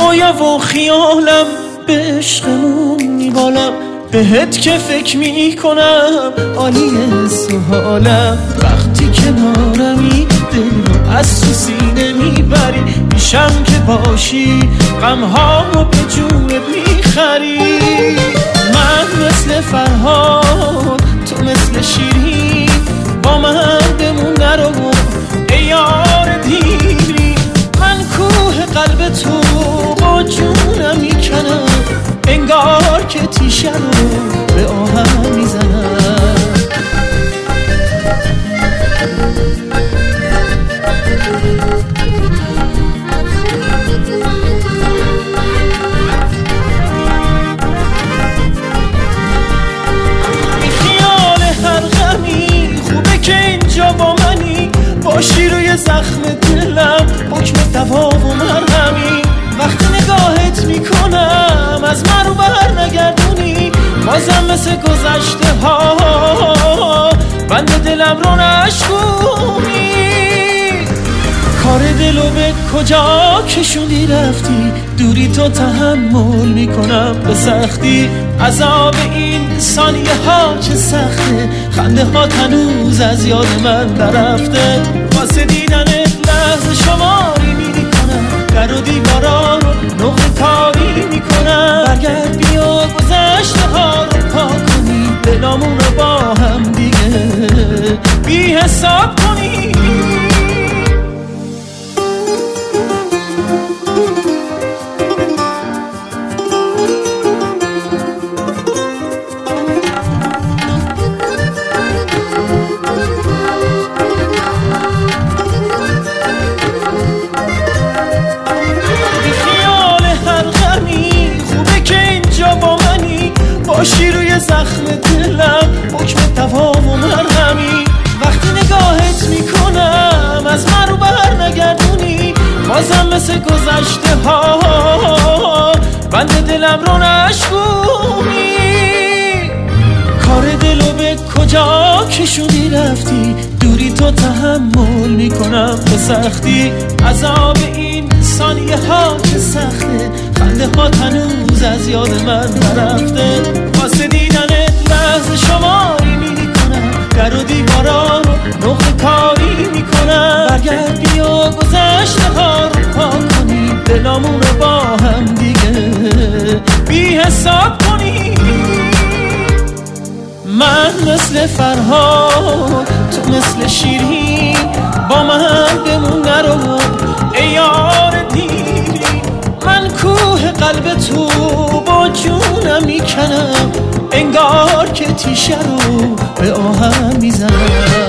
رویا و خیالم به عشقمون میبالم، بهت که فکر میکنم عالیه سوالم. وقتی کنارمی دل رو از تو سینه میبری، میشم که باشی غمهامو به جونت میخری. من مثل فرهاد تو مثل شیرین، با من بمون نرو ای یار دیری. من کوه قلب تو با جونم میکنم، انگار که تیشه رو به آهم میزنم. بی خیال هر غمی خوبه که اینجا با منی، باشی روی زخم دلم حکم دوا و مرهمی. وقتی نگاهت میکنم از من رو بر نگردونی، بازم مثل گذشته ها بند دلم رو نشکونی. کار دلو به کجا کشوندی رفتی، دوری تو تحمل میکنم به سختی. عذاب این ثانیه ها چه سخته، خنده ها هنوز از یاد من نرفته. واسه دیدنت لحظه شماری میکنم، در و دیوارا رو نقطه کاری میکنم. برگرد بیا گذشته ها رو پاک کنی، دلامون رو با هم دیگه بی حساب کنی. باشی روی زخم دلم حکم دوا و مرهمی. وقتی نگاهت میکنم از من رو بر نگردونی، بازم مثل گذشته ها بند دلم رو نشکونی. کار دلو به کجا کشوندی رفتی، دوری تو تحمل میکنم به سختی. عذاب این ثانیه ها چه سخته، خنده ها هنوز از یاد من نرفته. واسه دیدنت لحظه شماری میکنم، در و دیوارا رو نقطه کاری میکنم. برگرد بیا گذشته ها رو پاک کنی، دلامون رو با هم دیگه بی حساب کنی. من مثل فرهاد تو مثل شیرین، با من بمون نرو ای یار دیری. من کوه قلب تو با جونم میکنم، انگار که تیشه رو به آهم میزنم.